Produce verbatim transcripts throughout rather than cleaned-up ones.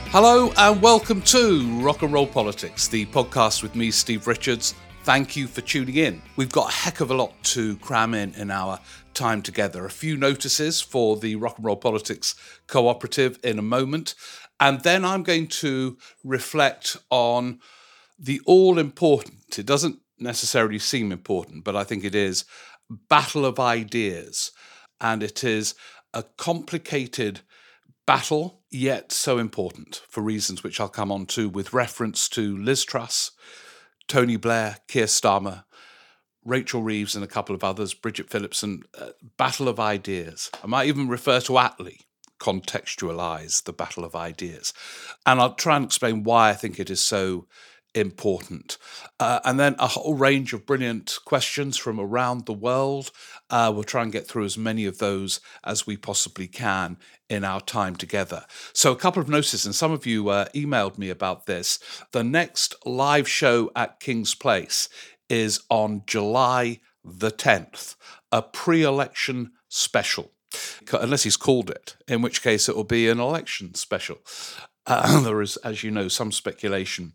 Hello and welcome to Rock and Roll Politics, the podcast with me, Steve Richards. Thank you for tuning in. We've got a heck of a lot to cram in in our time together. A few notices for the Rock and Roll Politics Cooperative in a moment. And then I'm going to reflect on the all-important, it doesn't necessarily seem important, but I think it is, battle of ideas. And it is a complicated battle, yet so important for reasons which I'll come on to with reference to Liz Truss, Tony Blair, Keir Starmer, Rachel Reeves and a couple of others, Bridget Phillipson, uh, battle of ideas. I might even refer to Attlee, contextualise the battle of ideas. And I'll try and explain why I think it is so important. Uh, and then a whole range of brilliant questions from around the world. Uh, we'll try and get through as many of those as we possibly can in our time together. So a couple of notices, and some of you uh, emailed me about this. The next live show at King's Place is on July the tenth, a pre-election special, unless he's called it, in which case it will be an election special. Uh, there is, as you know, some speculation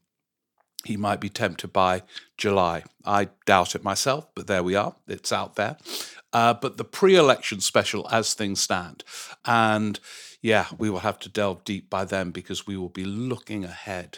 he might be tempted by July. I doubt it myself, but there we are. It's out there. Uh, but the pre-election special as things stand. And yeah, we will have to delve deep by then because we will be looking ahead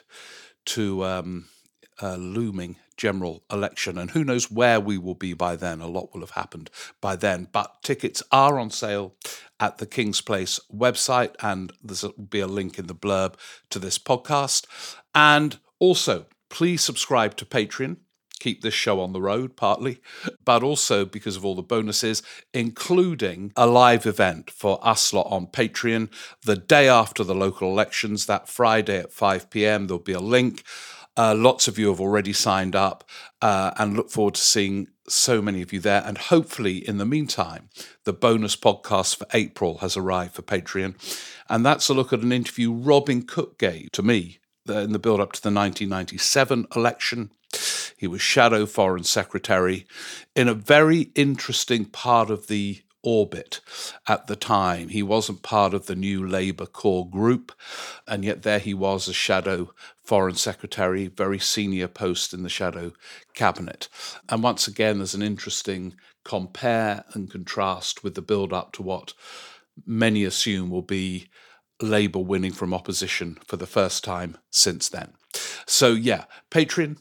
to um, a looming general election. And who knows where we will be by then. A lot will have happened by then. But tickets are on sale at the King's Place website. And there will be a link in the blurb to this podcast. And also, please subscribe to Patreon, keep this show on the road partly, but also because of all the bonuses, including a live event for us lot on Patreon the day after the local elections, that Friday at five p.m. There'll be a link. Uh, lots of you have already signed up uh, and look forward to seeing so many of you there. And hopefully, in the meantime, the bonus podcast for April has arrived for Patreon. And that's a look at an interview Robin Cook gave to me in the build-up to the nineteen ninety-seven election. He was Shadow Foreign Secretary in a very interesting part of the orbit at the time. He wasn't part of the new Labour core group, and yet there he was as Shadow Foreign Secretary, very senior post in the Shadow Cabinet. And once again, there's an interesting compare and contrast with the build-up to what many assume will be Labour winning from opposition for the first time since then. So yeah, Patreon,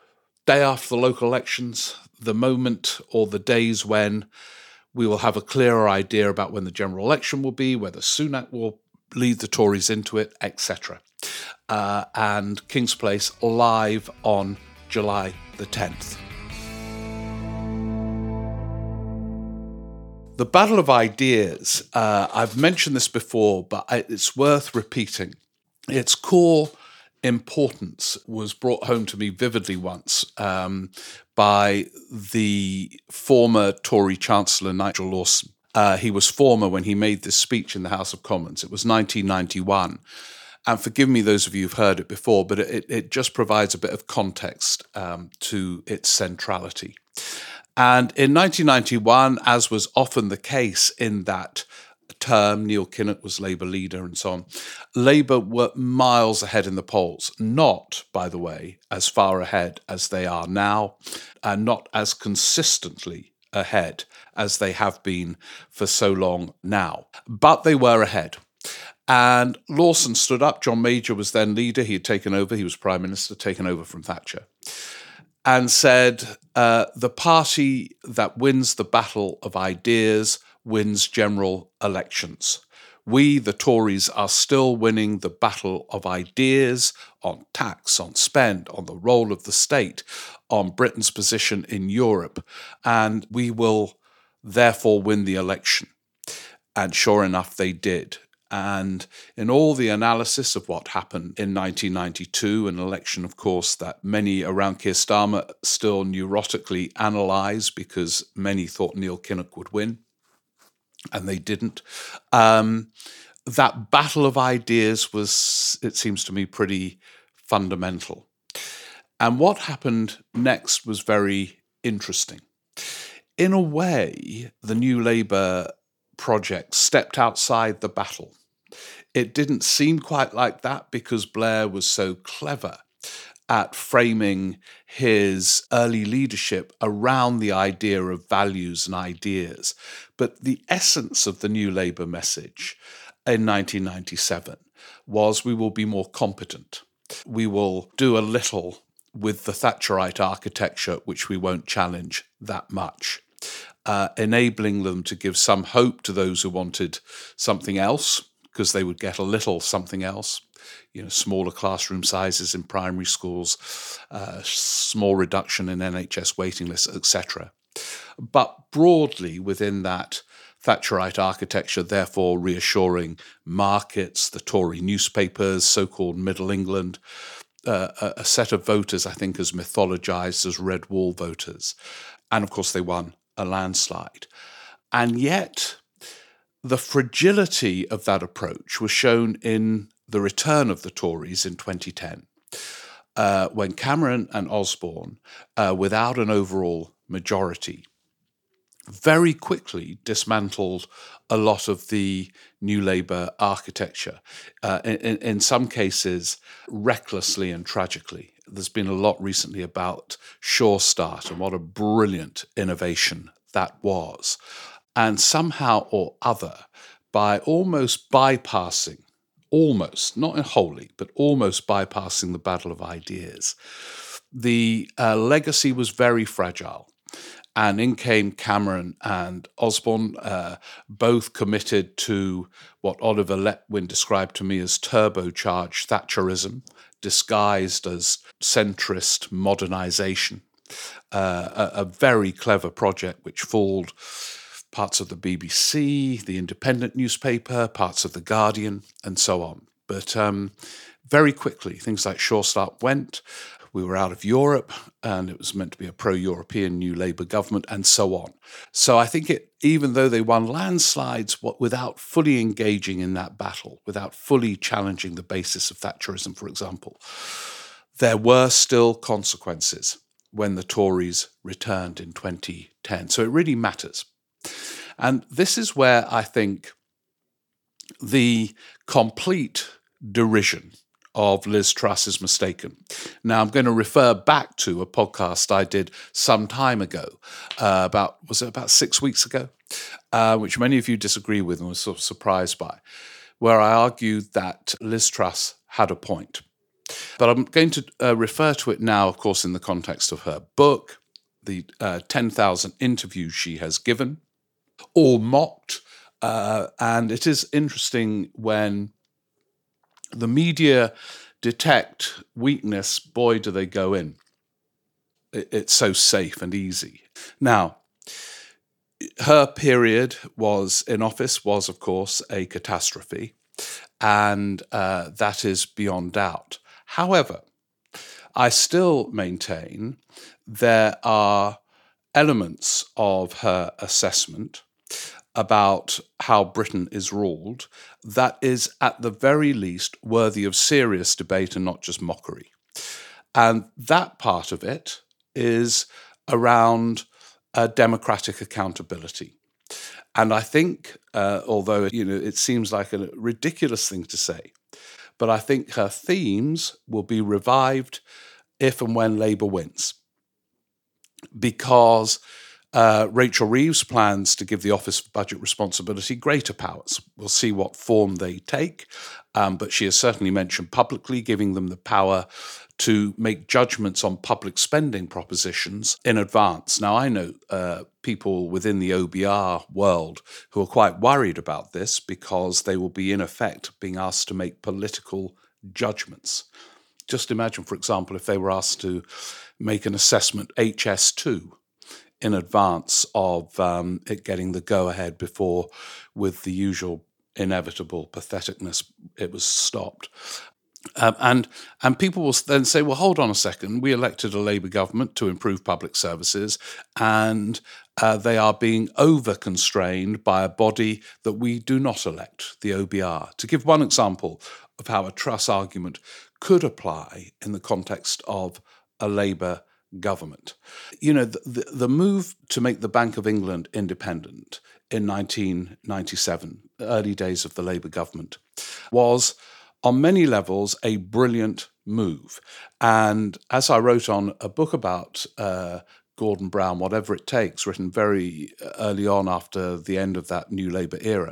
day after the local elections, the moment or the days when we will have a clearer idea about when the general election will be, whether Sunak will lead the Tories into it, et cetera. Uh, and King's Place live on July the tenth. The battle of ideas, uh, I've mentioned this before, but it's worth repeating. Its core importance was brought home to me vividly once um, by the former Tory Chancellor Nigel Lawson. Uh, he was former when he made this speech in the House of Commons. It was nineteen ninety-one. And forgive me, those of you who've heard it before, but it, it just provides a bit of context um, to its centrality. And in nineteen ninety-one, as was often the case in that term, Neil Kinnock was Labour leader and so on, Labour were miles ahead in the polls, not, by the way, as far ahead as they are now, and not as consistently ahead as they have been for so long now. But they were ahead. And Lawson stood up. John Major was then leader. He had taken over. He was Prime Minister, taken over from Thatcher. And said, uh, the party that wins the battle of ideas wins general elections. We, the Tories, are still winning the battle of ideas on tax, on spend, on the role of the state, on Britain's position in Europe, and we will therefore win the election. And sure enough, they did. And in all the analysis of what happened in nineteen ninety-two, an election, of course, that many around Keir Starmer still neurotically analyse because many thought Neil Kinnock would win, and they didn't. Um, that battle of ideas was, it seems to me, pretty fundamental. And what happened next was very interesting. In a way, the New Labour project stepped outside the battle It didn't seem quite like that because Blair was so clever at framing his early leadership around the idea of values and ideas. But the essence of the New Labour message in nineteen ninety-seven was, we will be more competent. We will do a little with the Thatcherite architecture, which we won't challenge that much, uh, enabling them to give some hope to those who wanted something else, because they would get a little something else. You know, smaller classroom sizes in primary schools, uh, small reduction in N H S waiting lists, et cetera. But broadly within that Thatcherite architecture, therefore reassuring markets, the Tory newspapers, so-called Middle England, uh, a, a set of voters I think as mythologized as Red Wall voters. And of course they won a landslide. And yet the fragility of that approach was shown in the return of the Tories in twenty ten, uh, when Cameron and Osborne, uh, without an overall majority, very quickly dismantled a lot of the New Labour architecture, uh, in, in some cases recklessly and tragically. There's been a lot recently about Sure Start and what a brilliant innovation that was. And somehow or other, by almost bypassing, almost, not wholly, but almost bypassing the battle of ideas, the uh, legacy was very fragile. And in came Cameron and Osborne, uh, both committed to what Oliver Letwin described to me as turbocharged Thatcherism, disguised as centrist modernisation, uh, a, a very clever project which fooled parts of the B B C, the Independent newspaper, parts of the Guardian, and so on. But um, very quickly, things like Sure Start went. We were out of Europe, and it was meant to be a pro-European New Labour government, and so on. So I think it, even though they won landslides, what, without fully engaging in that battle, without fully challenging the basis of Thatcherism, for example, there were still consequences when the Tories returned in twenty ten. So it really matters. And this is where I think the complete derision of Liz Truss is mistaken. Now, I'm going to refer back to a podcast I did some time ago, uh, about, was it about six weeks ago, uh, which many of you disagree with and were sort of surprised by, where I argued that Liz Truss had a point. But I'm going to uh, refer to it now, of course, in the context of her book, the uh, ten thousand interviews she has given, all mocked. Uh, and it is interesting when the media detect weakness, boy, do they go in. It, it's so safe and easy. Now, her period was in office was, of course, a catastrophe, and uh, that is beyond doubt. However, I still maintain there are elements of her assessment about how Britain is ruled that is at the very least worthy of serious debate and not just mockery. And that part of it is around uh, democratic accountability. And I think, uh, although you know it seems like a ridiculous thing to say, but I think her themes will be revived if and when Labour wins. Because Uh, Rachel Reeves plans to give the Office for Budget Responsibility greater powers. We'll see what form they take, um, but she has certainly mentioned publicly giving them the power to make judgments on public spending propositions in advance. Now, I know uh, people within the O B R world who are quite worried about this because they will be, in effect, being asked to make political judgments. Just imagine, for example, if they were asked to make an assessment H S two in advance of um, it getting the go-ahead before, with the usual inevitable patheticness, it was stopped. Um, and and people will then say, well, hold on a second, we elected a Labour government to improve public services, and uh, they are being over-constrained by a body that we do not elect, the O B R. To give one example of how a Truss argument could apply in the context of a Labour government. You know, the, the, the move to make the Bank of England independent in nineteen ninety-seven, early days of the Labour government, was on many levels a brilliant move. And as I wrote on a book about uh, Gordon Brown, Whatever It Takes, written very early on after the end of that New Labour era,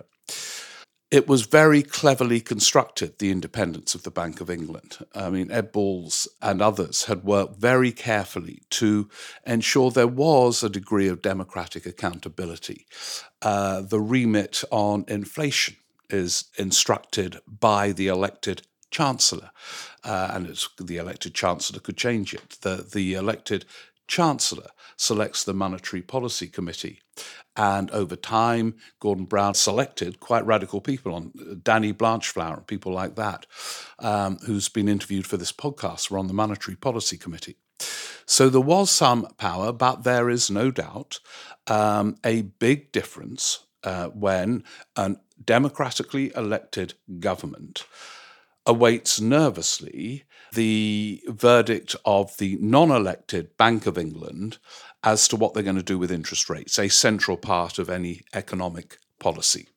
it was very cleverly constructed, the independence of the Bank of England. I mean, Ed Balls and others had worked very carefully to ensure there was a degree of democratic accountability. Uh, the remit on inflation is instructed by the elected Chancellor, uh, and it's, the elected Chancellor could change it. The, the elected Chancellor selects the Monetary Policy Committee. And over time, Gordon Brown selected quite radical people, on Danny Blanchflower and people like that, um, who's been interviewed for this podcast, were on the Monetary Policy Committee. So there was some power, but there is no doubt um, a big difference uh, when a democratically elected government awaits nervously the verdict of the non-elected Bank of England as to what they're going to do with interest rates, a central part of any economic policy.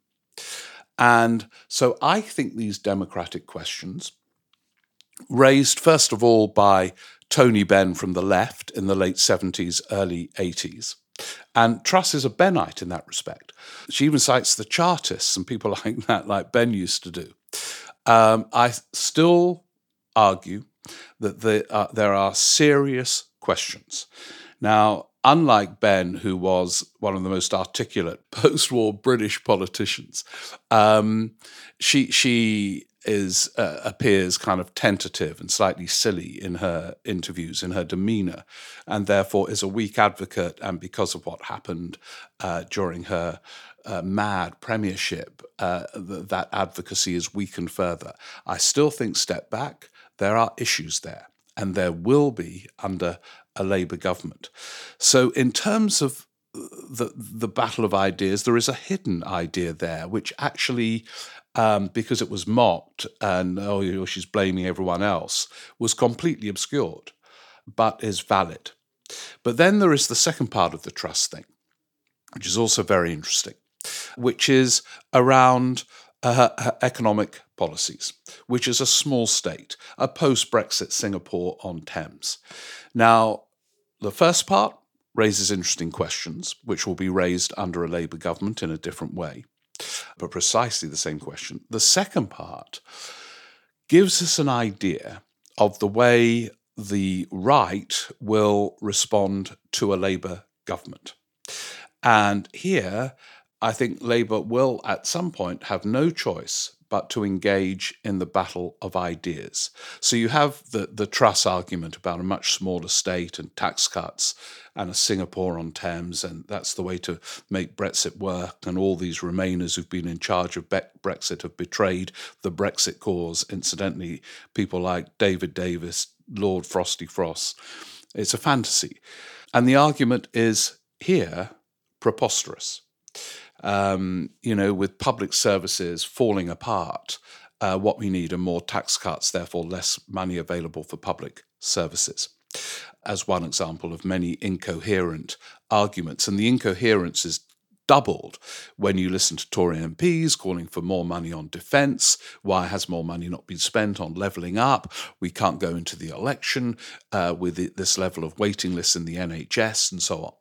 And so I think these democratic questions, raised first of all by Tony Benn from the left in the late seventies, early eighties, and Truss is a Bennite in that respect. She even cites the Chartists and people like that, like Ben used to do. Um, I still argue that the, uh, there are serious questions. Now, unlike Ben, who was one of the most articulate post-war British politicians, um, she she is uh, appears kind of tentative and slightly silly in her interviews, in her demeanour, and therefore is a weak advocate. And because of what happened uh, during her uh, mad premiership, uh, th- that advocacy is weakened further. I still think, step back, there are issues there, and there will be under a Labour government. So in terms of the the battle of ideas, there is a hidden idea there, which actually, um, because it was mocked and, oh, you know, she's blaming everyone else, was completely obscured, but is valid. But then there is the second part of the Truss thing, which is also very interesting, which is around uh, her economic policies, which is a small state, a post-Brexit Singapore on Thames. Now, the first part raises interesting questions, which will be raised under a Labour government in a different way, but precisely the same question. The second part gives us an idea of the way the right will respond to a Labour government. And here, I think Labour will at some point have no choice but to engage in the battle of ideas. So you have the, the Truss argument about a much smaller state and tax cuts and a Singapore on Thames, and that's the way to make Brexit work, and all these Remainers who've been in charge of Be- Brexit have betrayed the Brexit cause. Incidentally, people like David Davis, Lord Frosty Frost. It's a fantasy. And the argument is here preposterous. Um, you know, with public services falling apart, uh, what we need are more tax cuts, therefore less money available for public services, as one example of many incoherent arguments. And the incoherence is doubled when you listen to Tory M Ps calling for more money on defence. Why has more money not been spent on levelling up? We can't go into the election uh, with this level of waiting lists in the N H S and so on.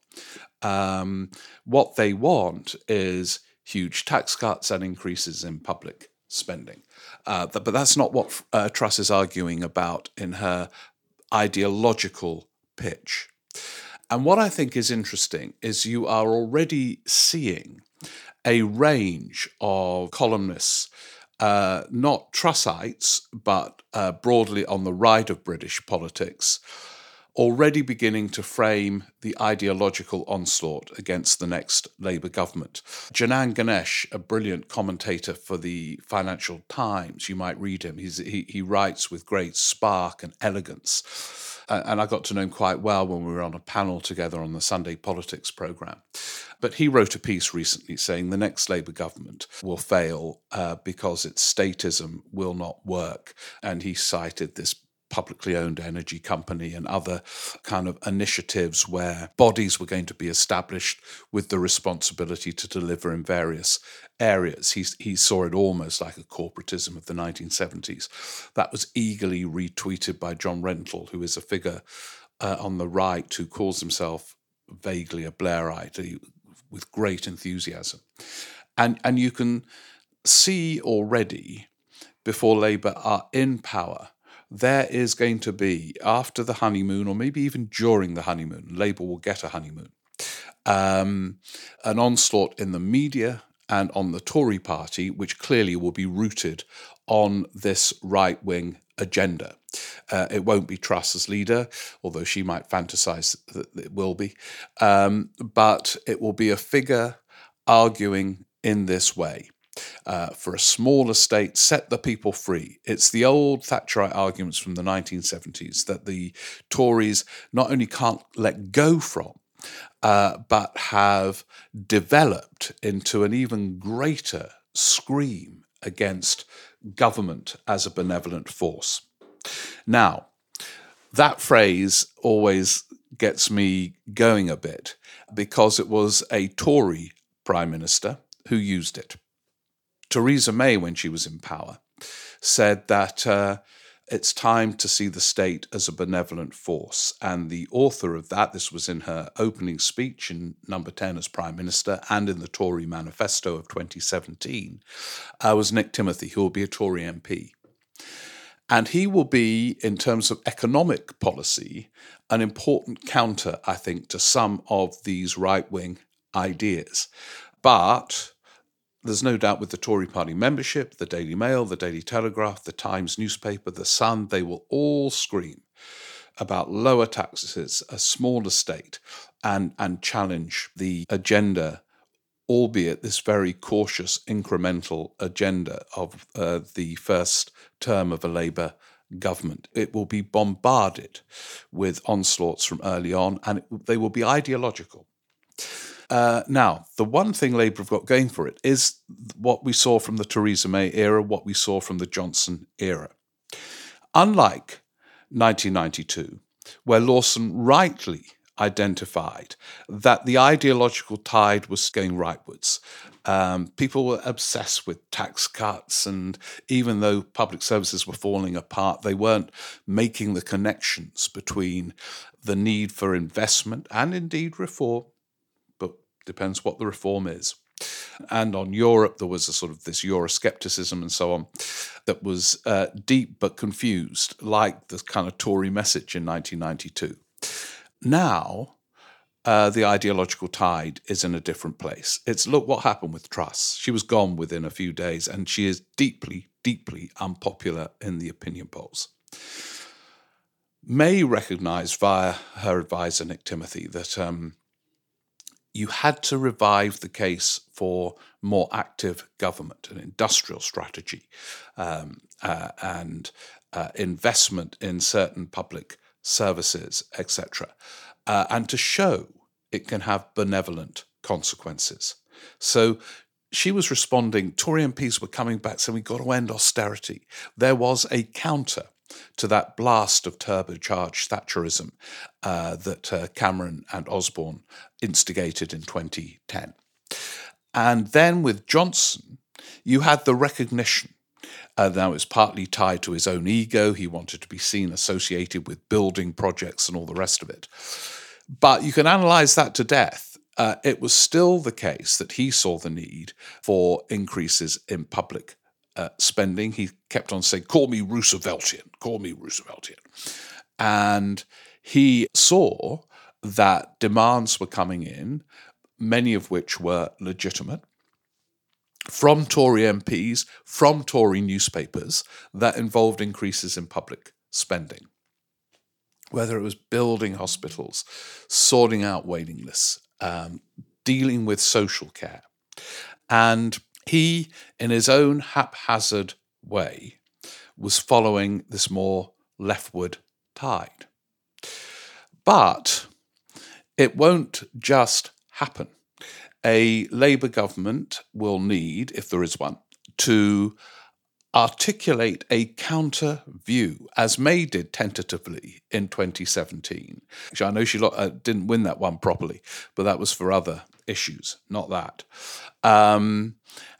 Um, what they want is huge tax cuts and increases in public spending. Uh, but that's not what uh, Truss is arguing about in her ideological pitch. And what I think is interesting is you are already seeing a range of columnists, uh, not Trussites, but uh, broadly on the right of British politics, already beginning to frame the ideological onslaught against the next Labour government. Janan Ganesh, a brilliant commentator for the Financial Times, you might read him. He's, he, he writes with great spark and elegance. Uh, and I got to know him quite well when we were on a panel together on the Sunday Politics programme. But he wrote a piece recently saying the next Labour government will fail uh, because its statism will not work. And he cited this publicly owned energy company and other kind of initiatives where bodies were going to be established with the responsibility to deliver in various areas. He, he saw it almost like a corporatism of the nineteen seventies. That was eagerly retweeted by John Rentoul, who is a figure uh, on the right who calls himself vaguely a Blairite, with great enthusiasm. And, and you can see already, before Labour are in power, there is going to be, after the honeymoon, or maybe even during the honeymoon, Labour will get a honeymoon, um, an onslaught in the media and on the Tory party, which clearly will be rooted on this right-wing agenda. Uh, it won't be Truss as leader, although she might fantasise that it will be, um, but it will be a figure arguing in this way. Uh, for a smaller state, set the people free. It's the old Thatcherite arguments from the nineteen seventies that the Tories not only can't let go from, uh, but have developed into an even greater scream against government as a benevolent force. Now, that phrase always gets me going a bit because it was a Tory Prime Minister who used it. Theresa May, when she was in power, said that uh, it's time to see the state as a benevolent force. And the author of that, this was in her opening speech in number ten as Prime Minister and in the Tory manifesto of twenty seventeen, uh, was Nick Timothy, who will be a Tory M P. And he will be, in terms of economic policy, an important counter, I think, to some of these right-wing ideas. But there's no doubt with the Tory party membership, the Daily Mail, the Daily Telegraph, the Times newspaper, the Sun, they will all scream about lower taxes, a smaller state, and, and challenge the agenda, albeit this very cautious incremental agenda of uh, the first term of a Labour government. It will be bombarded with onslaughts from early on, and it, they will be ideological. Uh, now, the one thing Labour have got going for it is what we saw from the Theresa May era, what we saw from the Johnson era. Unlike nineteen ninety-two, where Lawson rightly identified that the ideological tide was going rightwards. Um, people were obsessed with tax cuts, and even though public services were falling apart, they weren't making the connections between the need for investment and indeed reform, but depends what the reform is. And on Europe, there was a sort of this Euroscepticism and so on that was uh, deep but confused, like the kind of Tory message in nineteen ninety-two. Now, uh, the ideological tide is in a different place. It's, look what happened with Truss. She was gone within a few days, and she is deeply, deeply unpopular in the opinion polls. May recognised via her advisor, Nick Timothy, that um, you had to revive the case for more active government, an industrial strategy, um, uh, and uh, investment in certain public services, et cetera, uh, and to show it can have benevolent consequences. So she was responding, Tory M Ps were coming back saying, we've got to end austerity. There was a counter to that blast of turbocharged Thatcherism uh, that uh, Cameron and Osborne instigated in twenty ten. And then with Johnson, you had the recognition. Uh, now, it's partly tied to his own ego. He wanted to be seen associated with building projects and all the rest of it. But you can analyse that to death. Uh, it was still the case that he saw the need for increases in public uh, spending. He kept on saying, call me Rooseveltian, call me Rooseveltian. And he saw that demands were coming in, many of which were legitimate, from Tory M Ps, from Tory newspapers, that involved increases in public spending. Whether it was building hospitals, sorting out waiting lists, um, dealing with social care. And he, in his own haphazard way, was following this more leftward tide. But it won't just happen. A Labour government will need, if there is one, to articulate a counter view, as May did tentatively in twenty seventeen. Actually, I know she lo- uh, didn't win that one properly, but that was for other issues, not that. Um,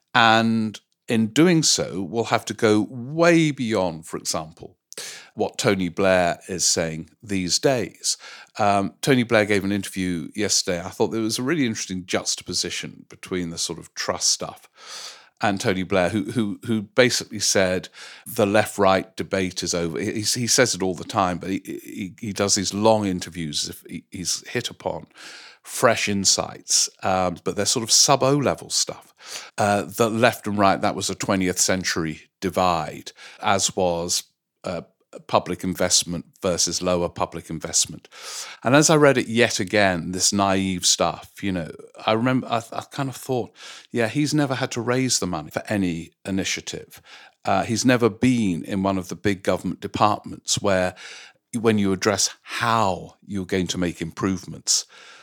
and in doing so, we'll have to go way beyond, for example, what Tony Blair is saying these days. Um, Tony Blair gave an interview yesterday. I thought there was a really interesting juxtaposition between the sort of trust stuff and Tony Blair, who who who basically said the left-right debate is over. He, he says it all the time, but he, he, he does these long interviews as if he, he's hit upon fresh insights, um, but they're sort of sub-O level stuff. Uh, the left and right, that was a twentieth century divide, as was uh, public investment versus lower public investment. And as I read it yet again, this naive stuff, you know, I remember, I, I kind of thought, yeah, he's never had to raise the money for any initiative. Uh, he's never been in one of the big government departments where when you address how you're going to make improvements,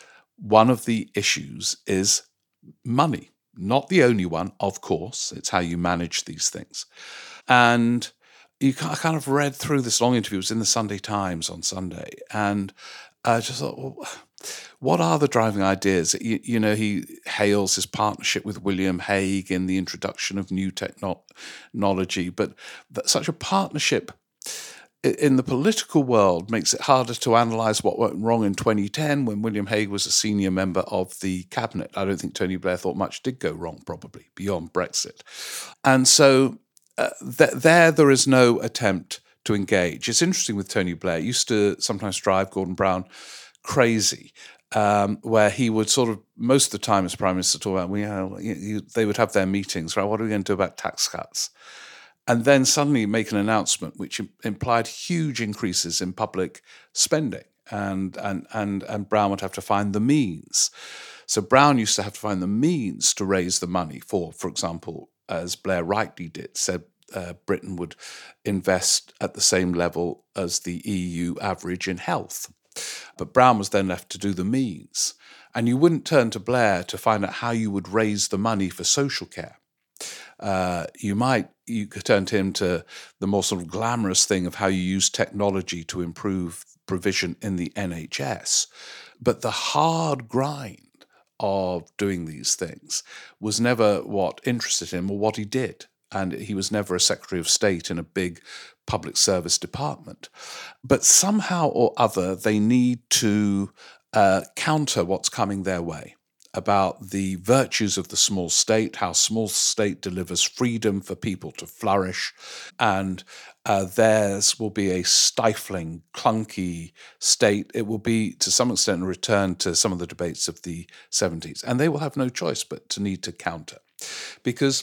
one of the issues is money. Not the only one, of course. It's how you manage these things. And you I kind of read through this long interview. It was in the Sunday Times on Sunday. And I just thought, well, what are the driving ideas? You, you know, he hails his partnership with William Hague in the introduction of new technology. But that such a partnership in the political world makes it harder to analyse what went wrong in twenty ten when William Hague was a senior member of the cabinet. I don't think Tony Blair thought much did go wrong, probably, beyond Brexit. And so uh, th- there, there is no attempt to engage. It's interesting with Tony Blair. It used to sometimes drive Gordon Brown crazy, um, where he would sort of, most of the time as Prime Minister, talk about, well, you know, you, you, they would have their meetings, right? What are we going to do about tax cuts? And then suddenly make an announcement which implied huge increases in public spending, and and and and Brown would have to find the means. So Brown used to have to find the means to raise the money for, for example, as Blair rightly did, said uh, Britain would invest at the same level as the E U average in health. But Brown was then left to do the means. And you wouldn't turn to Blair to find out how you would raise the money for social care. Uh, you might you could turn to him to the more sort of glamorous thing of how you use technology to improve provision in the N H S. But the hard grind of doing these things was never what interested him or what he did. And he was never a Secretary of State in a big public service department. But somehow or other, they need to uh, counter what's coming their way about the virtues of the small state, how small state delivers freedom for people to flourish, and uh, theirs will be a stifling, clunky state. It will be, to some extent, a return to some of the debates of the seventies, and they will have no choice but to need to counter. Because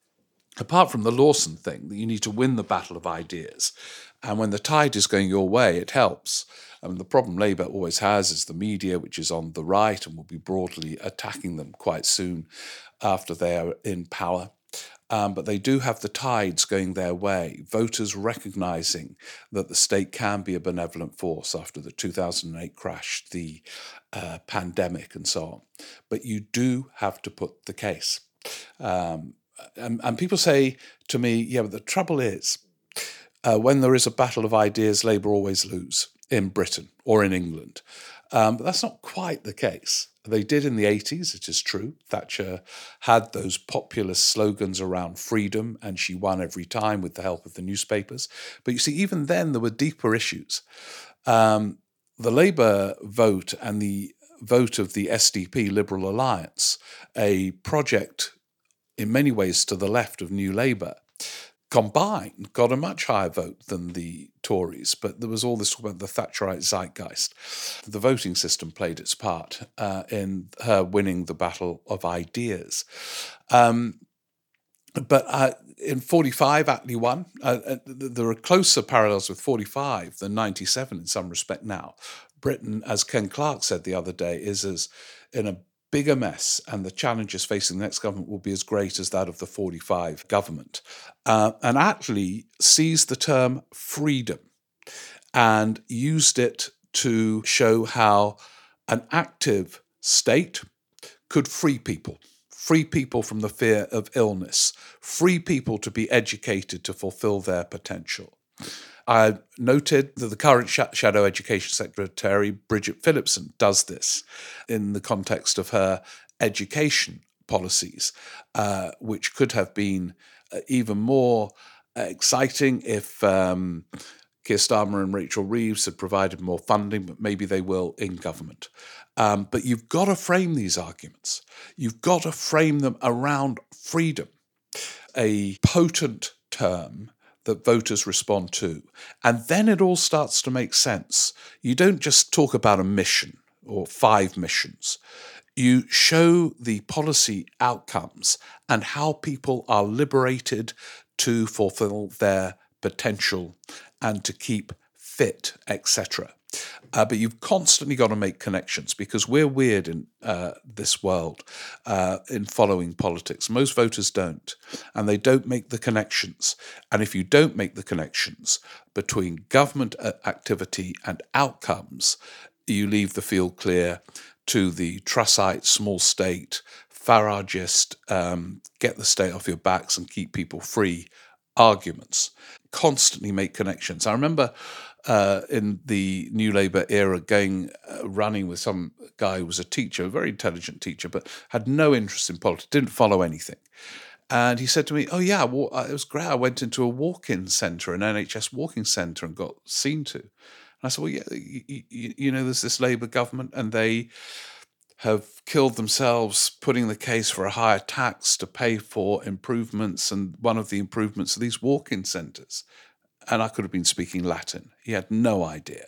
apart from the Lawson thing, that you need to win the battle of ideas, and when the tide is going your way, it helps. I mean, the problem Labour always has is the media, which is on the right and will be broadly attacking them quite soon after they are in power. Um, but they do have the tides going their way, voters recognising that the state can be a benevolent force after the two thousand eight crash, the uh, pandemic and so on. But you do have to put the case. Um, and, and people say to me, yeah, but the trouble is, uh, when there is a battle of ideas, Labour always lose in Britain or in England. Um, but that's not quite the case. They did in the eighties, it is true. Thatcher had those populist slogans around freedom, and she won every time with the help of the newspapers. But you see, even then, there were deeper issues. Um, the Labour vote and the vote of the S D P Liberal Alliance, a project in many ways to the left of New Labour, combined got a much higher vote than the Tories, but there was all this talk about the Thatcherite zeitgeist. The voting system played its part uh, in her winning the battle of ideas. Um, but uh, in forty-five, Attlee won. Uh, there are closer parallels with forty-five than ninety-seven in some respect now. Britain, as Ken Clarke said the other day, is as in a bigger mess, and the challenges facing the next government will be as great as that of the forty-five government. Uh, and Attlee seized the term freedom and used it to show how an active state could free people free people from the fear of illness, free people to be educated to fulfill their potential. I noted that the current sh- Shadow Education Secretary, Bridget Phillipson, does this in the context of her education policies, uh, which could have been uh, even more exciting if um, Keir Starmer and Rachel Reeves had provided more funding, but maybe they will in government. Um, but you've got to frame these arguments. You've got to frame them around freedom, a potent term that voters respond to. And then it all starts to make sense. You don't just talk about a mission or five missions. You show the policy outcomes and how people are liberated to fulfill their potential and to keep fit, et cetera. Uh, but you've constantly got to make connections, because we're weird in uh, this world uh, in following politics. Most voters don't, and they don't make the connections. And if you don't make the connections between government activity and outcomes, you leave the field clear to the Trussite, small state, Farageist, um, get the state off your backs and keep people free arguments. Constantly make connections. I remember uh, in the New Labour era going uh, running with some guy who was a teacher, a very intelligent teacher, but had no interest in politics, didn't follow anything. And he said to me, oh yeah, well, it was great. I went into a walk-in centre, an N H S walking centre, and got seen to. And I said, well, yeah, you, you, you know, there's this Labour government and they have killed themselves putting the case for a higher tax to pay for improvements, and one of the improvements are these walk-in centres. And I could have been speaking Latin. He had no idea.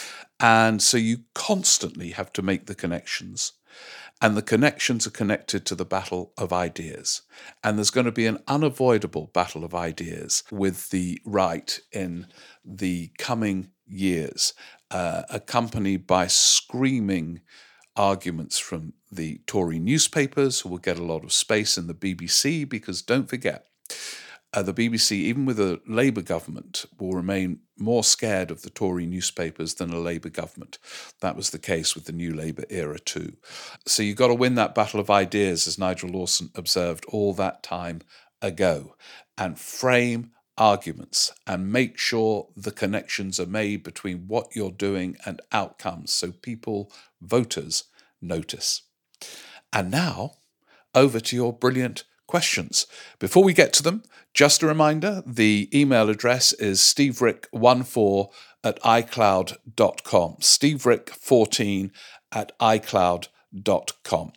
And so you constantly have to make the connections, and the connections are connected to the battle of ideas. And there's going to be an unavoidable battle of ideas with the right in the coming years, uh, accompanied by screaming arguments from the Tory newspapers, who will get a lot of space in the B B C, because don't forget, uh, the B B C, even with a Labour government, will remain more scared of the Tory newspapers than a Labour government. That was the case with the New Labour era too. So you've got to win that battle of ideas, as Nigel Lawson observed all that time ago, and frame arguments and make sure the connections are made between what you're doing and outcomes, so people, voters, notice. And now, over to your brilliant questions. Before we get to them, just a reminder, the email address is steverick fourteen at icloud dot com, steverick fourteen at icloud dot com.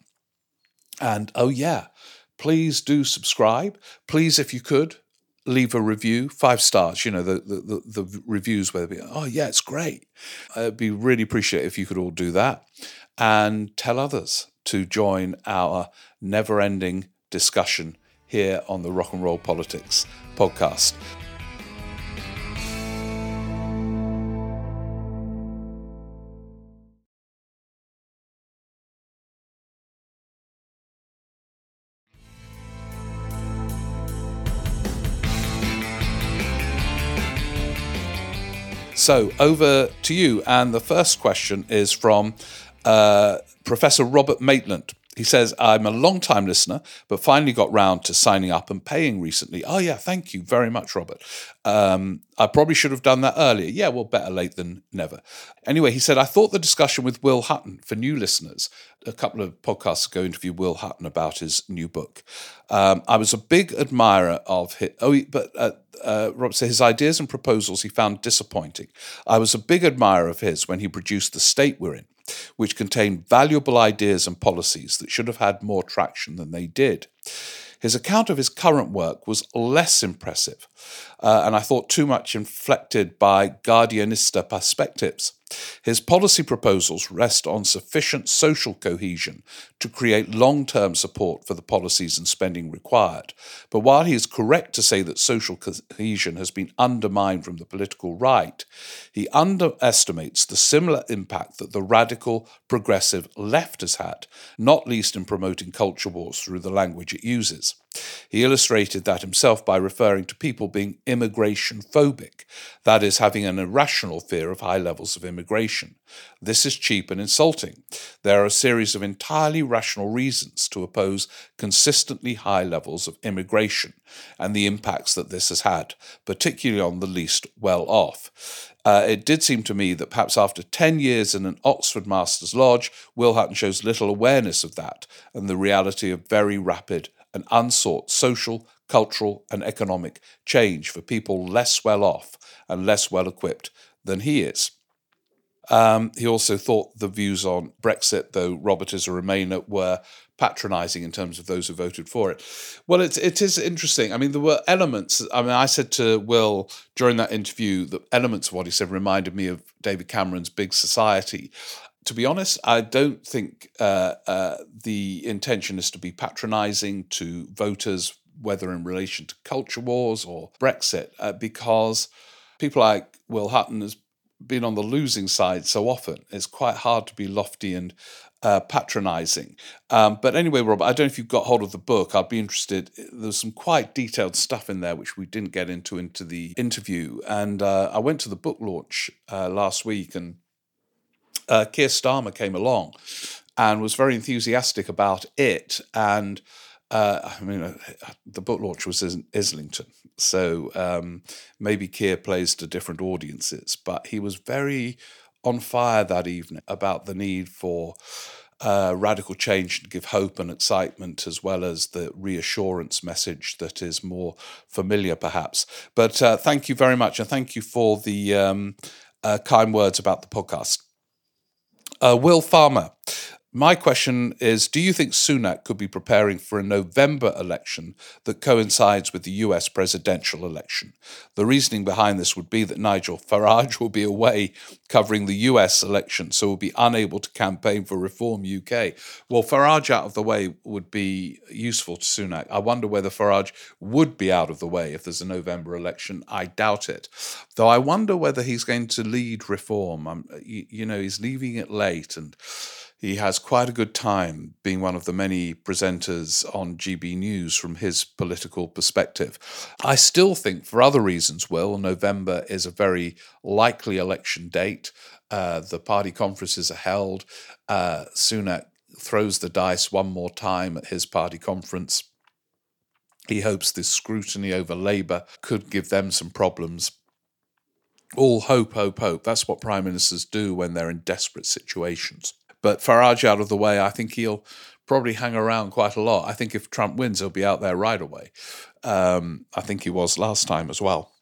And oh yeah, please do subscribe. Please, if you could, leave a review, five stars, you know, the the, the, the reviews where they'll be, oh yeah, it's great. It'd be really appreciated if you could all do that. And tell others to join our never-ending discussion here on the Rock and Roll Politics podcast. So over to you. And the first question is from uh, Professor Robert Maitland. He says, I'm a long-time listener, but finally got round to signing up and paying recently. Oh, yeah, thank you very much, Robert. Um, I probably should have done that earlier. Yeah, well, better late than never. Anyway, he said, I thought the discussion with Will Hutton, for new listeners, a couple of podcasts ago, interviewed Will Hutton about his new book. Um, I was a big admirer of his, oh, but uh, uh, Robert said his ideas and proposals he found disappointing. I was a big admirer of his when he produced The State We're In, which contained valuable ideas and policies that should have had more traction than they did. His account of his current work was less impressive, uh, and I thought too much inflected by Guardianista perspectives. His policy proposals rest on sufficient social cohesion to create long-term support for the policies and spending required. But while he is correct to say that social cohesion has been undermined from the political right, he underestimates the similar impact that the radical, progressive left has had, not least in promoting culture wars through the language it uses. He illustrated that himself by referring to people being immigration phobic, that is, having an irrational fear of high levels of immigration. This is cheap and insulting. There are a series of entirely rational reasons to oppose consistently high levels of immigration and the impacts that this has had, particularly on the least well-off. Uh, it did seem to me that perhaps after ten years in an Oxford Master's Lodge, Will Hutton shows little awareness of that and the reality of very rapid and unsought social, cultural and economic change for people less well off and less well equipped than he is. Um, he also thought the views on Brexit, though Robert is a Remainer, were patronising in terms of those who voted for it. Well, it, it is interesting. I mean, there were elements. I mean, I said to Will during that interview that elements of what he said reminded me of David Cameron's Big Society. To be honest, I don't think uh, uh, the intention is to be patronising to voters, whether in relation to culture wars or Brexit, uh, because people like Will Hutton has been on the losing side so often. It's quite hard to be lofty and uh, patronising. Um, but anyway, Rob, I don't know if you've got hold of the book. I'd be interested. There's some quite detailed stuff in there which we didn't get into into the interview. And uh, I went to the book launch uh, last week, and uh, Keir Starmer came along and was very enthusiastic about it. And uh, I mean, uh, the book launch was in Islington, so um, maybe Keir plays to different audiences, but he was very on fire that evening about the need for uh, radical change to give hope and excitement, as well as the reassurance message that is more familiar, perhaps. But uh, thank you very much, and thank you for the um, uh, kind words about the podcast. Uh, Will Farmer. My question is, do you think Sunak could be preparing for a November election that coincides with the U S presidential election? The reasoning behind this would be that Nigel Farage will be away covering the U S election, so will be unable to campaign for Reform U K. Well, Farage out of the way would be useful to Sunak. I wonder whether Farage would be out of the way if there's a November election. I doubt it. Though I wonder whether he's going to lead Reform. Um, you, you know, he's leaving it late, and he has quite a good time being one of the many presenters on G B News from his political perspective. I still think, for other reasons, Will, November is a very likely election date. Uh, the party conferences are held. Uh, Sunak throws the dice one more time at his party conference. He hopes this scrutiny over Labour could give them some problems. All hope, hope, hope. That's what prime ministers do when they're in desperate situations. But Farage out of the way, I think he'll probably hang around quite a lot. I think if Trump wins, he'll be out there right away. Um, I think he was last time as well.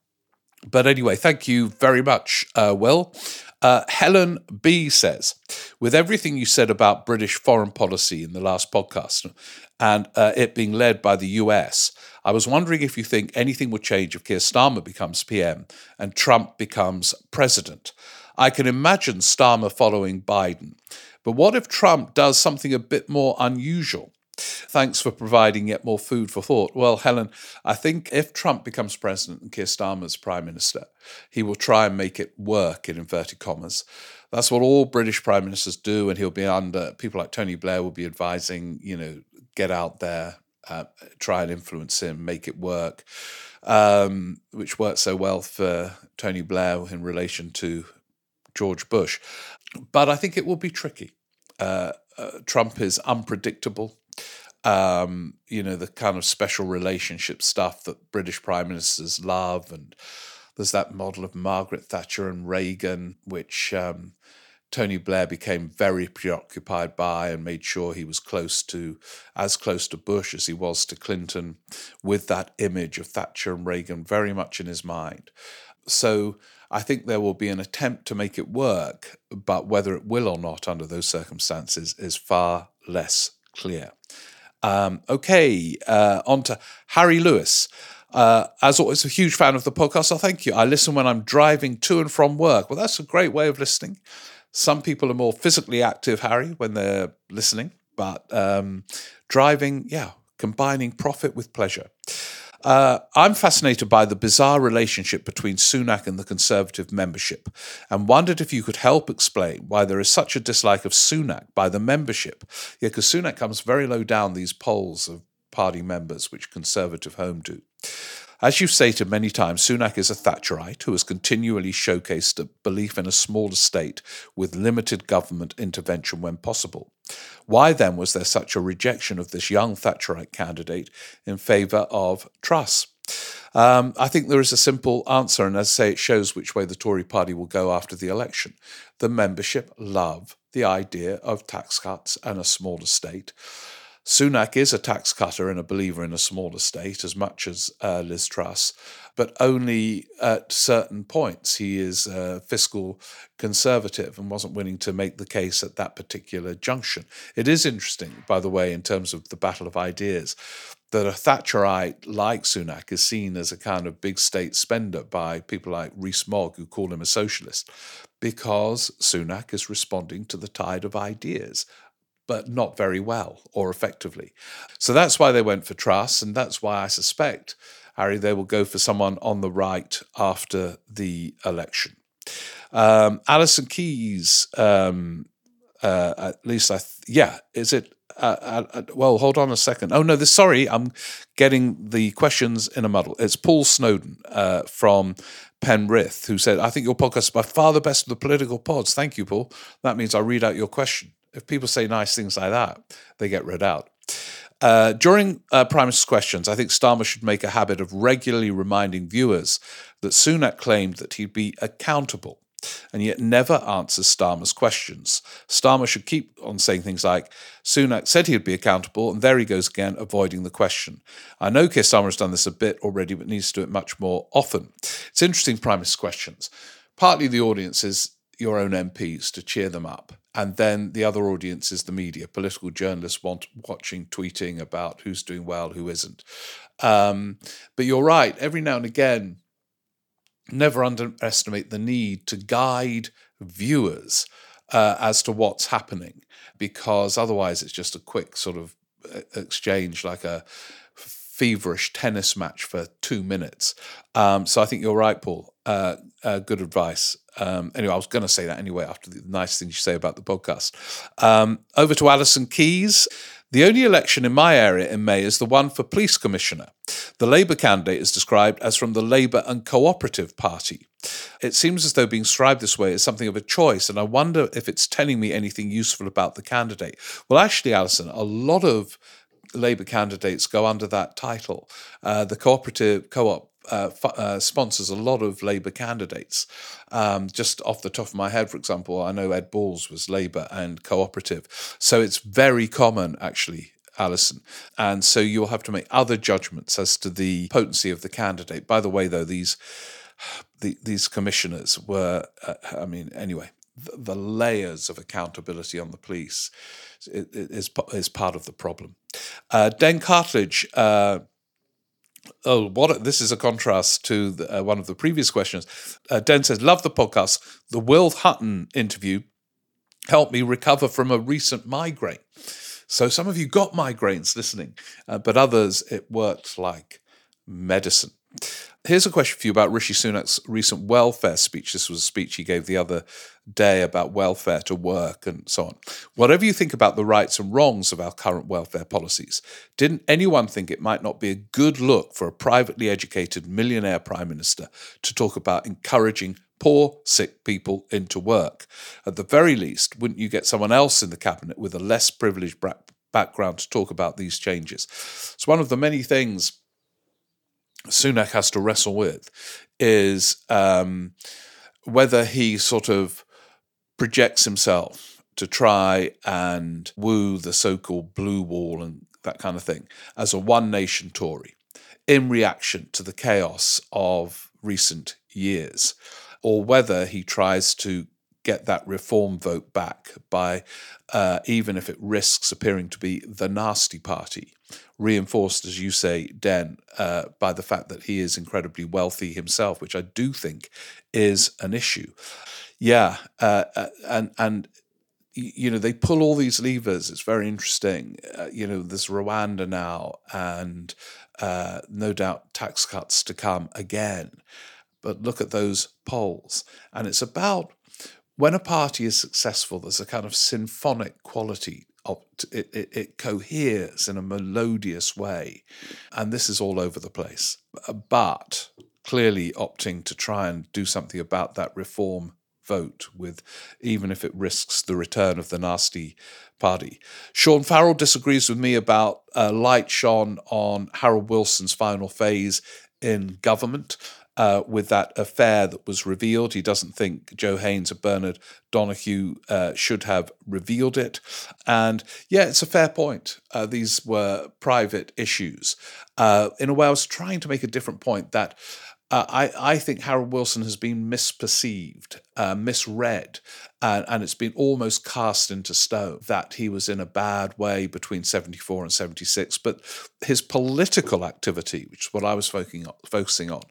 But anyway, thank you very much, uh, Will. Uh, Helen B says, with everything you said about British foreign policy in the last podcast and uh, it being led by the U S, I was wondering if you think anything would change if Keir Starmer becomes P M and Trump becomes president. I can imagine Starmer following Biden. But what if Trump does something a bit more unusual? Thanks for providing yet more food for thought. Well, Helen, I think if Trump becomes president and Keir Starmer's prime minister, he will try and make it work, in inverted commas. That's what all British prime ministers do, and he'll be under, people like Tony Blair will be advising, you know, get out there, uh, try and influence him, make it work, um, which worked so well for Tony Blair in relation to George Bush. But I think it will be tricky. Uh, uh, Trump is unpredictable. Um, you know, the kind of special relationship stuff that British prime ministers love. And there's that model of Margaret Thatcher and Reagan, which um, Tony Blair became very preoccupied by and made sure he was close to, as close to Bush as he was to Clinton, with that image of Thatcher and Reagan very much in his mind. So I think there will be an attempt to make it work, but whether it will or not under those circumstances is far less clear. Um, okay, uh, on to Harry Lewis. Uh, as always, a huge fan of the podcast, so thank you. I listen when I'm driving to and from work. Well, that's a great way of listening. Some people are more physically active, Harry, when they're listening, but um, driving, yeah, combining profit with pleasure. Uh, I'm fascinated by the bizarre relationship between Sunak and the Conservative membership, and wondered if you could help explain why there is such a dislike of Sunak by the membership. Yeah, because Sunak comes very low down these polls of party members, which Conservative Home do. As you've stated many times, Sunak is a Thatcherite who has continually showcased a belief in a smaller state with limited government intervention when possible. Why then was there such a rejection of this young Thatcherite candidate in favour of Truss? Um, I think there is a simple answer, and as I say, it shows which way the Tory party will go after the election. The membership love the idea of tax cuts and a smaller state. Sunak is a tax cutter and a believer in a smaller state as much as uh, Liz Truss, but only at certain points. He is a fiscal conservative and wasn't willing to make the case at that particular junction. It is interesting, by the way, in terms of the battle of ideas, that a Thatcherite like Sunak is seen as a kind of big state spender by people like Rees-Mogg, who call him a socialist, because Sunak is responding to the tide of ideas, but not very well or effectively. So that's why they went for Truss, and that's why I suspect, Harry, they will go for someone on the right after the election. Um, Alison Keys, um, uh, at least I, th- yeah, is it? Uh, uh, well, hold on a second. Oh, no, this, sorry, I'm getting the questions in a muddle. It's Paul Snowden uh, from Penrith, who said, I think your podcast is by far the best of the political pods. Thank you, Paul. That means I read out your question. If people say nice things like that, they get read out. Uh, during uh, Prime Minister's questions, I think Starmer should make a habit of regularly reminding viewers that Sunak claimed that he'd be accountable, and yet never answers Starmer's questions. Starmer should keep on saying things like, Sunak said he'd be accountable, and there he goes again, avoiding the question. I know Keir Starmer has done this a bit already, but needs to do it much more often. It's interesting, Prime Minister's questions. Partly the audience is your own M Ps to cheer them up. And then the other audience is the media, political journalists want, watching, tweeting about who's doing well, who isn't. Um, but you're right, every now and again, never underestimate the need to guide viewers uh, as to what's happening, because otherwise it's just a quick sort of exchange, like a feverish tennis match for two minutes. Um, so I think you're right, Paul. Uh, uh, good advice. Um, anyway, I was going to say that anyway after the nice things you say about the podcast. Um, over to Alison Keys. The only election in my area in May is the one for police commissioner. The Labour candidate is described as from the Labour and Cooperative Party. It seems as though being described this way is something of a choice, and I wonder if it's telling me anything useful about the candidate. Well, actually, Alison, a lot of Labour candidates go under that title. Uh, the cooperative co-op uh, f- uh, sponsors a lot of Labour candidates. Um, just off the top of my head, for example, I know Ed Balls was Labour and cooperative. So it's very common, actually, Alison. And so you'll have to make other judgments as to the potency of the candidate. By the way, though, these the, these commissioners were, uh, I mean, anyway, the, the layers of accountability on the police is, is part of the problem. Uh, Den Cartledge, uh, oh, what a, this is a contrast to the, uh, one of the previous questions. Uh, Den says, love the podcast. The Will Hutton interview helped me recover from a recent migraine. So some of you got migraines listening, uh, but others, it worked like medicine. Here's a question for you about Rishi Sunak's recent welfare speech. This was a speech he gave the other day about welfare to work and so on. Whatever you think about the rights and wrongs of our current welfare policies, didn't anyone think it might not be a good look for a privately educated millionaire prime minister to talk about encouraging poor, sick people into work? At the very least, wouldn't you get someone else in the cabinet with a less privileged background to talk about these changes? It's one of the many things Sunak has to wrestle with is um, whether he sort of projects himself to try and woo the so-called blue wall and that kind of thing as a one-nation Tory in reaction to the chaos of recent years, or whether he tries to get that reform vote back by, uh, even if it risks appearing to be the nasty party, reinforced, as you say, Den, uh, by the fact that he is incredibly wealthy himself, which I do think is an issue. Yeah, uh, and and you know, they pull all these levers. It's very interesting. Uh, you know, there's Rwanda now, and uh, no doubt tax cuts to come again. But look at those polls, and it's about when a party is successful, there's a kind of symphonic quality it, it, it coheres in a melodious way. And this is all over the place. But clearly opting to try and do something about that reform vote, with even if it risks the return of the nasty party. Sean Farrell disagrees with me about uh, light shone on Harold Wilson's final phase in government uh, with that affair that was revealed. He doesn't think Joe Haynes or Bernard Donahue uh, should have revealed it. And yeah, it's a fair point. Uh, these were private issues. Uh, in a way, I was trying to make a different point that Uh, I, I think Harold Wilson has been misperceived, uh, misread, uh, and it's been almost cast into stone that he was in a bad way between seventy-four and seventy-six. But his political activity, which is what I was focusing on, focusing on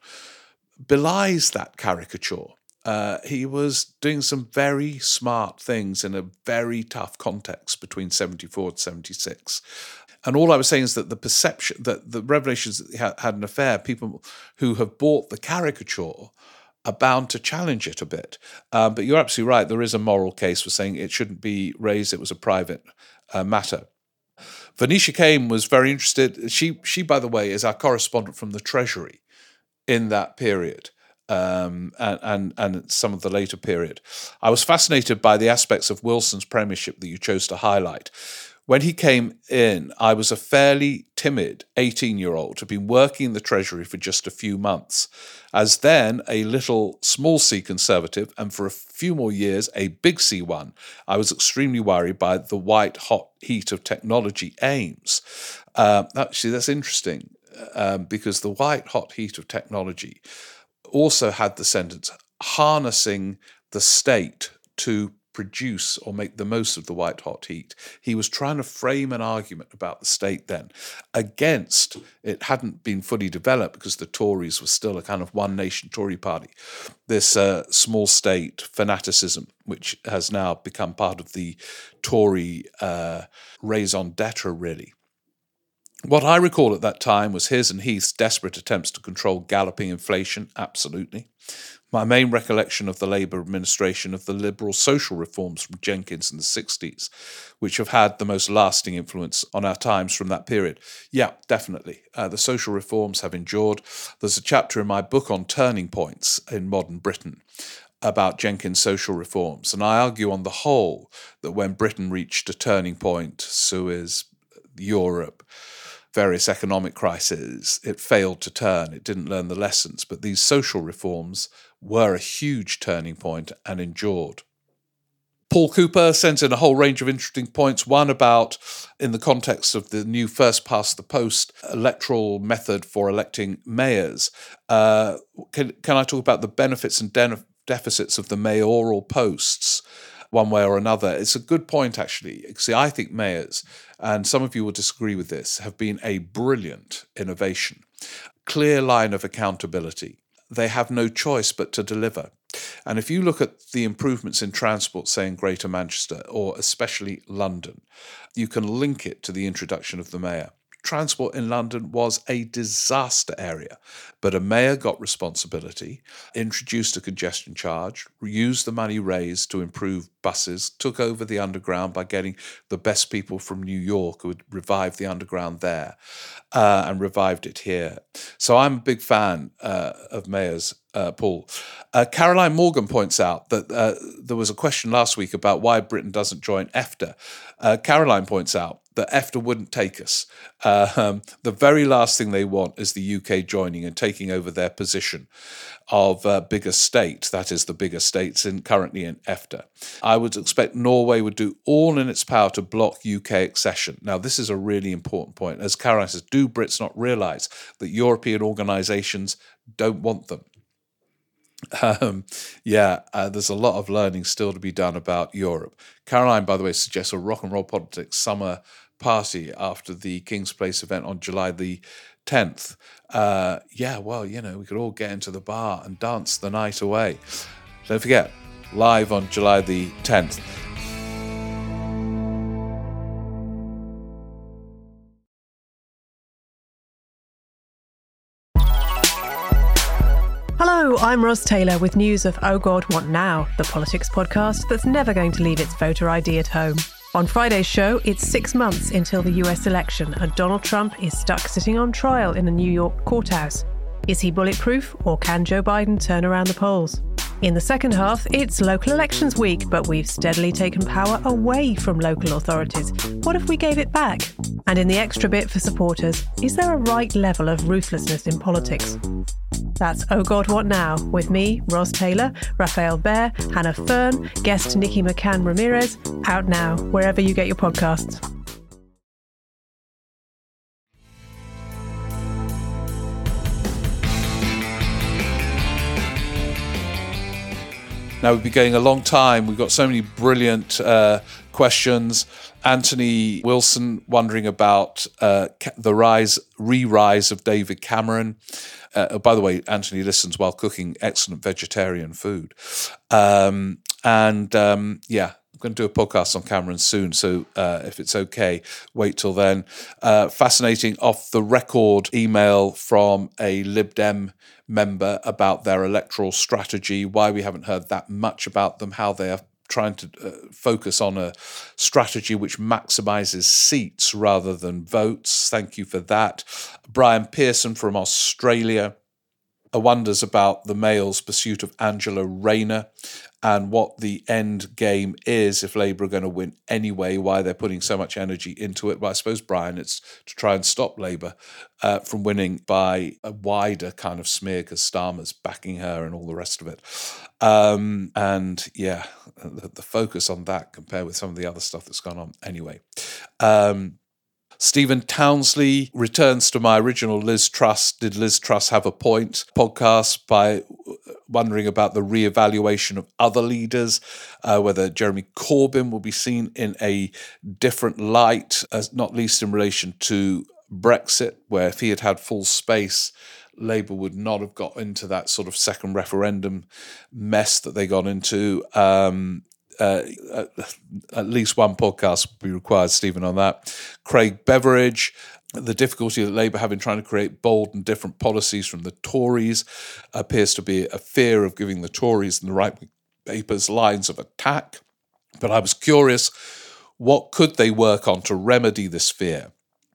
belies that caricature. Uh, he was doing some very smart things in a very tough context between seventy-four and seventy-six. And all I was saying is that the perception, that the revelations that he had an affair, people who have bought the caricature are bound to challenge it a bit. Um, but you're absolutely right. There is a moral case for saying it shouldn't be raised. It was a private uh, matter. Venetia Kane was very interested. She, she, by the way, is our correspondent from the Treasury in that period. Um, and, and and some of the later period. I was fascinated by the aspects of Wilson's premiership that you chose to highlight. When he came in, I was a fairly timid eighteen-year-old who'd been working in the Treasury for just a few months. As then a little small c conservative, and for a few more years a big C one, I was extremely worried by the white-hot heat of technology aims. Uh, actually, that's interesting, um, because the white-hot heat of technology also had the sentence, harnessing the state to produce or make the most of the white-hot heat. He was trying to frame an argument about the state then against, it hadn't been fully developed because the Tories were still a kind of one-nation Tory party, this uh, small state fanaticism, which has now become part of the Tory uh, raison d'etre, really. What I recall at that time was his and Heath's desperate attempts to control galloping inflation, absolutely. My main recollection of the Labour administration of the liberal social reforms from Jenkins in the sixties, which have had the most lasting influence on our times from that period. Yeah, definitely. Uh, the social reforms have endured. There's a chapter in my book on turning points in modern Britain about Jenkins' social reforms, and I argue on the whole that when Britain reached a turning point, Suez, Europe, various economic crises, it failed to turn, it didn't learn the lessons, but these social reforms were a huge turning point and endured. Paul Cooper sends in a whole range of interesting points, one about, in the context of the new first-past-the-post electoral method for electing mayors, uh, can, can I talk about the benefits and de- deficits of the mayoral posts, one way or another? It's a good point, actually. See, I think mayors, and some of you will disagree with this, have been a brilliant innovation. Clear line of accountability. They have no choice but to deliver. And if you look at the improvements in transport, say in Greater Manchester, or especially London, you can link it to the introduction of the mayor. Transport in London was a disaster area, but a mayor got responsibility, introduced a congestion charge, used the money raised to improve buses, took over the underground by getting the best people from New York who had revived the underground there, uh, and revived it here. So I'm a big fan uh, of mayors, uh, Paul. Uh, Caroline Morgan points out that uh, there was a question last week about why Britain doesn't join EFTA. Uh, Caroline points out that EFTA wouldn't take us. Uh, um, the very last thing they want is the U K joining and taking over their position of uh, bigger state, that is the bigger states in, currently in EFTA. I would expect Norway would do all in its power to block U K accession. Now, this is a really important point. As Caroline says, do Brits not realise that European organisations don't want them? Um, yeah, uh, there's a lot of learning still to be done about Europe. Caroline, by the way, suggests a rock and roll politics summer party after the King's Place event on July the tenth. Uh, yeah, well, you know, we could all get into the bar and dance the night away. Don't forget, live on July the tenth. Hello, I'm Ros Taylor with news of Oh God, What Now?, the politics podcast that's never going to leave its voter I D at home. On Friday's show, it's six months until the U S election and Donald Trump is stuck sitting on trial in a New York courthouse. Is he bulletproof, or can Joe Biden turn around the polls? In the second half, it's local elections week, but we've steadily taken power away from local authorities. What if we gave it back? And in the extra bit for supporters, is there a right level of ruthlessness in politics? That's Oh God, What Now? With me, Ros Taylor, Raphael Behr, Hannah Fern, guest Nikki McCann Ramirez, out now, wherever you get your podcasts. Now, we've been going a long time. We've got so many brilliant uh, questions. Anthony Wilson wondering about uh, the rise, re-rise of David Cameron. Uh, oh, by the way, Anthony listens while cooking excellent vegetarian food. Um, and um, yeah, I'm going to do a podcast on Cameron soon. So uh, if it's okay, wait till then. Uh, fascinating off the record email from a Lib Dem member about their electoral strategy, why we haven't heard that much about them, how they are trying to uh, focus on a strategy which maximizes seats rather than votes. Thank you for that. Brian Pearson from Australia wonders about the Mail's pursuit of Angela Rayner and what the end game is if Labour are going to win anyway, why they're putting so much energy into it. Well, I suppose, Brian, it's to try and stop Labour uh, from winning by a wider kind of smear because Starmer's backing her and all the rest of it. Um, and yeah, the, the focus on that compared with some of the other stuff that's gone on anyway. Um, Stephen Townsley returns to my original Liz Truss, Did Liz Truss Have a Point? podcast by wondering about the re-evaluation of other leaders, uh, whether Jeremy Corbyn will be seen in a different light, as not least in relation to Brexit, where if he had had full space, Labour would not have got into that sort of second referendum mess that they got into. Um, Uh, at least one podcast will be required, Stephen, on that. Craig Beveridge, the difficulty that Labour have in trying to create bold and different policies from the Tories appears to be a fear of giving the Tories and the right-wing papers lines of attack. But I was curious, what could they work on to remedy this fear?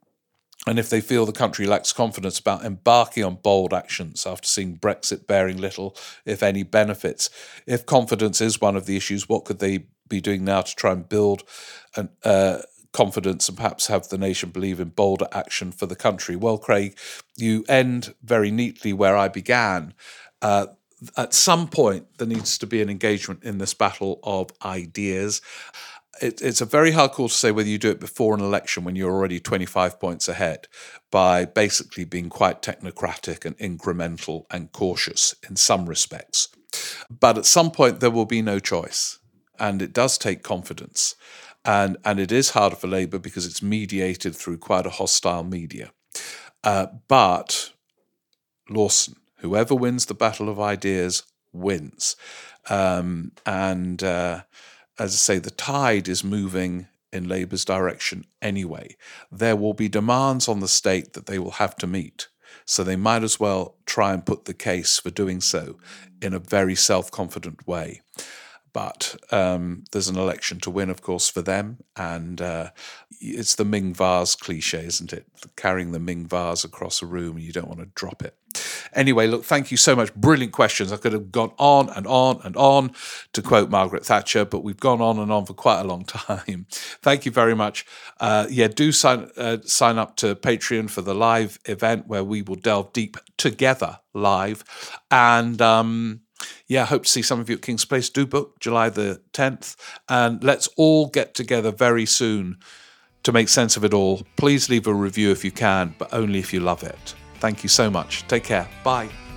And if they feel the country lacks confidence about embarking on bold actions after seeing Brexit bearing little, if any, benefits. If confidence is one of the issues, what could they be doing now to try and build an, uh, confidence and perhaps have the nation believe in bolder action for the country? Well, Craig, you end very neatly where I began. Uh, at some point, there needs to be an engagement in this battle of ideas. It, it's a very hard call to say whether you do it before an election when you're already twenty-five points ahead by basically being quite technocratic and incremental and cautious in some respects. But at some point there will be no choice, and it does take confidence. And, and it is harder for Labour because it's mediated through quite a hostile media. Uh, but Lawson, whoever wins the battle of ideas wins. Um, and... Uh, As I say, the tide is moving in Labour's direction anyway. There will be demands on the state that they will have to meet. So they might as well try and put the case for doing so in a very self-confident way. But um, there's an election to win, of course, for them. And uh, it's the Ming vase cliche, isn't it? Carrying the Ming vase across a room and you don't want to drop it. Anyway, look, thank you so much. Brilliant questions. I could have gone on and on and on, to quote Margaret Thatcher, but we've gone on and on for quite a long time. Thank you very much. Uh, yeah, do sign uh, sign up to Patreon for the live event where we will delve deep together live. And um, yeah, hope to see some of you at King's Place. Do book July the tenth. And let's all get together very soon to make sense of it all. Please leave a review if you can, but only if you love it. Thank you so much. Take care. Bye.